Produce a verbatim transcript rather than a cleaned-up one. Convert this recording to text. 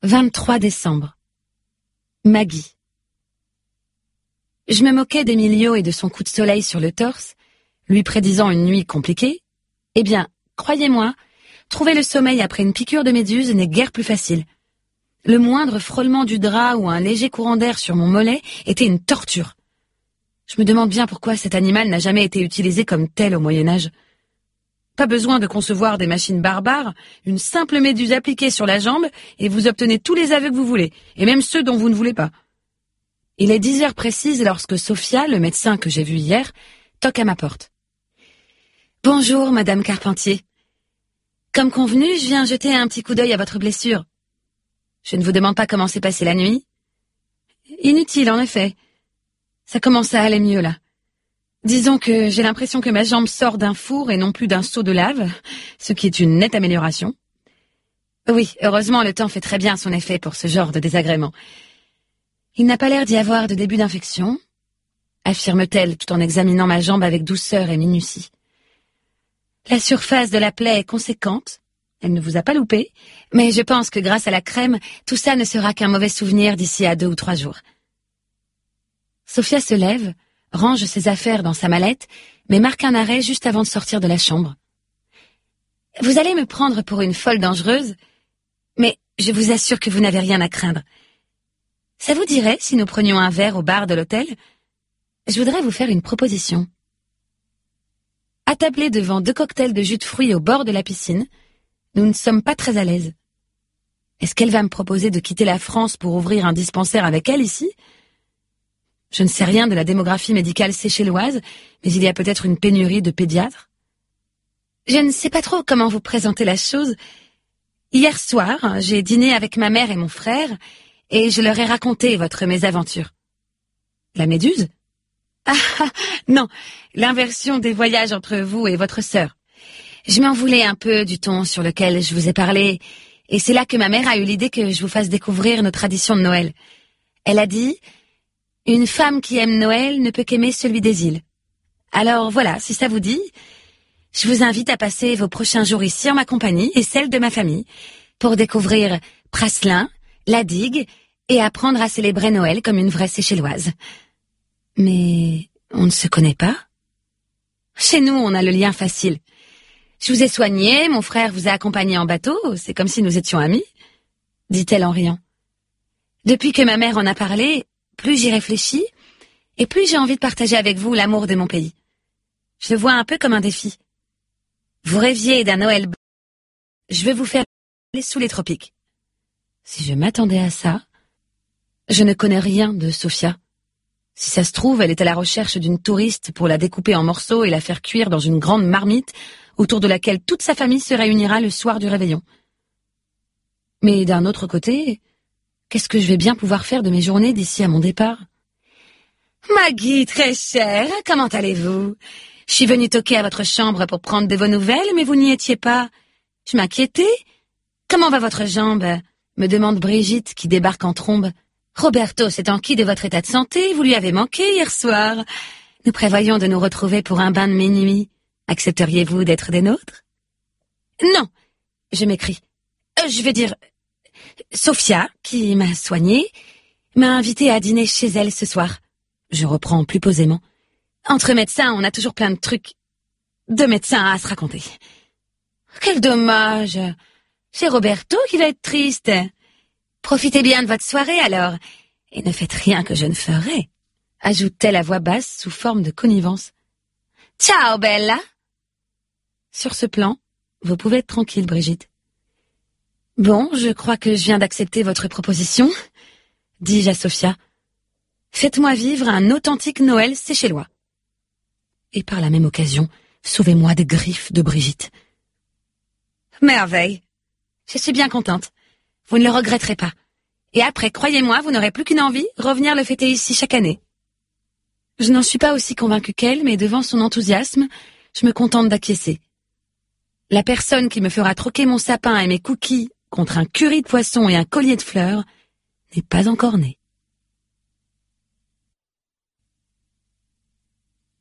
vingt-trois décembre. Maggie. Je me moquais d'Emilio et de son coup de soleil sur le torse, lui prédisant une nuit compliquée. Eh bien, croyez-moi, trouver le sommeil après une piqûre de méduse n'est guère plus facile. Le moindre frôlement du drap ou un léger courant d'air sur mon mollet était une torture. Je me demande bien pourquoi cet animal n'a jamais été utilisé comme tel au Moyen-Âge. Pas besoin de concevoir des machines barbares, une simple méduse appliquée sur la jambe et vous obtenez tous les aveux que vous voulez, et même ceux dont vous ne voulez pas. Il est dix heures précises lorsque Sophia, le médecin que j'ai vu hier, toque à ma porte. « Bonjour, Madame Carpentier. Comme convenu, je viens jeter un petit coup d'œil à votre blessure. Je ne vous demande pas comment s'est passée la nuit. Inutile, en effet. Ça commence à aller mieux, là. Disons que j'ai l'impression que ma jambe sort d'un four et non plus d'un seau de lave, ce qui est une nette amélioration. Oui, heureusement, le temps fait très bien son effet pour ce genre de désagrément. Il n'a pas l'air d'y avoir de début d'infection, affirme-t-elle tout en examinant ma jambe avec douceur et minutie. La surface de la plaie est conséquente, elle ne vous a pas loupé, mais je pense que grâce à la crème, tout ça ne sera qu'un mauvais souvenir d'ici à deux ou trois jours. Sophia se lève, range ses affaires dans sa mallette, mais marque un arrêt juste avant de sortir de la chambre. « Vous allez me prendre pour une folle dangereuse, mais je vous assure que vous n'avez rien à craindre. Ça vous dirait si nous prenions un verre au bar de l'hôtel? Je voudrais vous faire une proposition. » Attablés devant deux cocktails de jus de fruits au bord de la piscine, nous ne sommes pas très à l'aise. Est-ce qu'elle va me proposer de quitter la France pour ouvrir un dispensaire avec elle ici? Je ne sais rien de la démographie médicale séchelloise, mais il y a peut-être une pénurie de pédiatres. Je ne sais pas trop comment vous présenter la chose. Hier soir, j'ai dîné avec ma mère et mon frère, et je leur ai raconté votre mésaventure. La méduse? Ah, non, l'inversion des voyages entre vous et votre sœur. Je m'en voulais un peu du ton sur lequel je vous ai parlé, et c'est là que ma mère a eu l'idée que je vous fasse découvrir nos traditions de Noël. Elle a dit... Une femme qui aime Noël ne peut qu'aimer celui des îles. Alors voilà, si ça vous dit, je vous invite à passer vos prochains jours ici en ma compagnie et celle de ma famille pour découvrir Praslin, la digue et apprendre à célébrer Noël comme une vraie Séchelloise. Mais on ne se connaît pas? Chez nous, on a le lien facile. Je vous ai soigné, mon frère vous a accompagné en bateau, c'est comme si nous étions amis, dit-elle en riant. Depuis que ma mère en a parlé, plus j'y réfléchis, et plus j'ai envie de partager avec vous l'amour de mon pays. Je le vois un peu comme un défi. Vous rêviez d'un Noël blanc, je vais vous faire aller sous les tropiques. Si je m'attendais à ça, je ne connais rien de Sophia. Si ça se trouve, elle est à la recherche d'une touriste pour la découper en morceaux et la faire cuire dans une grande marmite autour de laquelle toute sa famille se réunira le soir du réveillon. Mais d'un autre côté... Qu'est-ce que je vais bien pouvoir faire de mes journées d'ici à mon départ? Maggie, très chère, comment allez-vous? Je suis venue toquer à votre chambre pour prendre de vos nouvelles, mais vous n'y étiez pas. Je m'inquiétais. Comment va votre jambe? Me demande Brigitte, qui débarque en trombe. Roberto s'est enquis de votre état de santé, vous lui avez manqué hier soir. Nous prévoyons de nous retrouver pour un bain de minuit. Accepteriez-vous d'être des nôtres? Non, je m'écrie. Euh, je vais dire... Sophia, qui m'a soignée, m'a invitée à dîner chez elle ce soir. Je reprends plus posément. Entre médecins, on a toujours plein de trucs de médecins à se raconter. Quel dommage! C'est Roberto qui va être triste. Profitez bien de votre soirée alors, et ne faites rien que je ne ferai, ajoute-t-elle à voix basse sous forme de connivence. Ciao, Bella! Sur ce plan, vous pouvez être tranquille, Brigitte. Bon, je crois que je viens d'accepter votre proposition, dis-je à Sophia. Faites-moi vivre un authentique Noël séchellois. Et par la même occasion, sauvez-moi des griffes de Brigitte. Merveille. Je suis bien contente. Vous ne le regretterez pas. Et après, croyez-moi, vous n'aurez plus qu'une envie, revenir le fêter ici chaque année. Je n'en suis pas aussi convaincue qu'elle, mais devant son enthousiasme, je me contente d'acquiescer. La personne qui me fera troquer mon sapin et mes cookies contre un curry de poisson et un collier de fleurs n'est pas encore née.